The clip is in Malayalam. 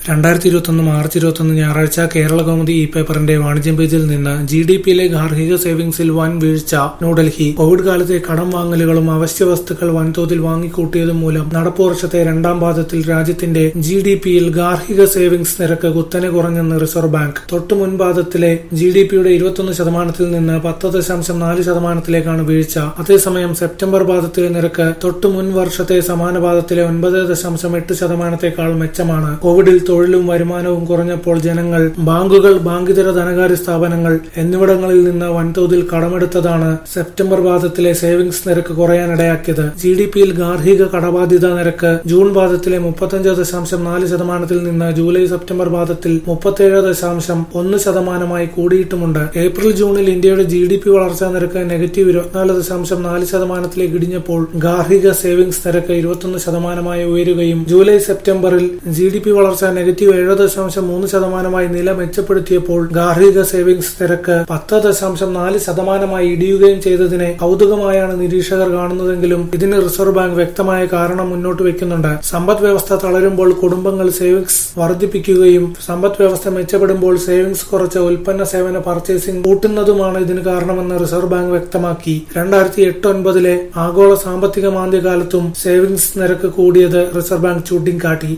2021 മാർച്ച് 21 ഞായറാഴ്ച കേരളകൗമുദി ഇ-പേപ്പറിന്റെ വാണിജ്യം പേജിൽ നിന്ന് ജിഡിപിയിലെ ഗാർഹിക സേവിങ്സിൽ വൻ വീഴ്ച. ന്യൂഡൽഹി. കോവിഡ് കാലത്തെ കടം വാങ്ങലുകളും അവശ്യ വസ്തുക്കൾ വൻതോതിൽ വാങ്ങിക്കൂട്ടിയതും മൂലം നടപ്പു വർഷത്തെ രണ്ടാം പാദത്തിൽ രാജ്യത്തിന്റെ ജിഡിപിയിൽ ഗാർഹിക സേവിങ്സ് നിരക്ക് കുത്തനെ കുറഞ്ഞെന്ന് റിസർവ് ബാങ്ക്. തൊട്ടു മുൻപാദത്തിലെ ജിഡിപിയുടെ 21% നിന്ന് 10.4% വീഴ്ച. അതേസമയം സെപ്റ്റംബർ പാദത്തിലെ നിരക്ക് തൊട്ടു മുൻ വർഷത്തെ സമാന പാദത്തിലെ 9.8% മെച്ചമാണ്. കോവിഡിൽ തൊഴിലും വരുമാനവും കുറഞ്ഞപ്പോൾ ജനങ്ങൾ, ബാങ്കുകൾ, ബാങ്കിതര ധനകാര്യ സ്ഥാപനങ്ങൾ എന്നിവിടങ്ങളിൽ നിന്ന് വൻതോതിൽ കടമെടുത്തതാണ് സെപ്റ്റംബർ പാദത്തിലെ സേവിങ്സ് നിരക്ക് കുറയാനിടയാക്കിയത്. ജിഡിപിയിൽ ഗാർഹിക കടബാധ്യത നിരക്ക് ജൂൺ പാദത്തിലെ 35.4% നിന്ന് ജൂലൈ സെപ്റ്റംബർ പാദത്തിൽ 37.1% കൂടിയിട്ടുമുണ്ട്. ഏപ്രിൽ ജൂണിൽ ഇന്ത്യയുടെ ജിഡിപി വളർച്ചാ നിരക്ക് -24.4% ഇടിഞ്ഞപ്പോൾ ഗാർഹിക സേവിങ്സ് നിരക്ക് 21% ഉയരുകയും ജൂലൈ സെപ്റ്റംബറിൽ ജിഡിപി വളർച്ച -7.3% നില മെച്ചപ്പെടുത്തിയപ്പോൾ ഗാർഹിക സേവിങ്സ് നിരക്ക് 10.4% ഇടിയുകയും ചെയ്തതിനെ കൗതുകമായാണ് നിരീക്ഷകർ കാണുന്നതെങ്കിലും ഇതിന് റിസർവ് ബാങ്ക് വ്യക്തമായ കാരണം മുന്നോട്ട് വെക്കുന്നുണ്ട്. സമ്പദ് വ്യവസ്ഥ തളരുമ്പോൾ കുടുംബങ്ങൾ സേവിങ്സ് വർദ്ധിപ്പിക്കുകയും സമ്പദ് വ്യവസ്ഥ മെച്ചപ്പെടുമ്പോൾ സേവിങ്സ് കുറച്ച് ഉൽപ്പന്ന സേവന പർച്ചേസിംഗ് കൂട്ടുന്നതുമാണ് ഇതിന് കാരണമെന്ന് റിസർവ് ബാങ്ക് വ്യക്തമാക്കി. 2008-09 ആഗോള സാമ്പത്തിക മാന്ദ്യകാലത്തും സേവിങ്സ് നിരക്ക് കൂടിയത് റിസർവ് ബാങ്ക് ചൂണ്ടിക്കാട്ടി.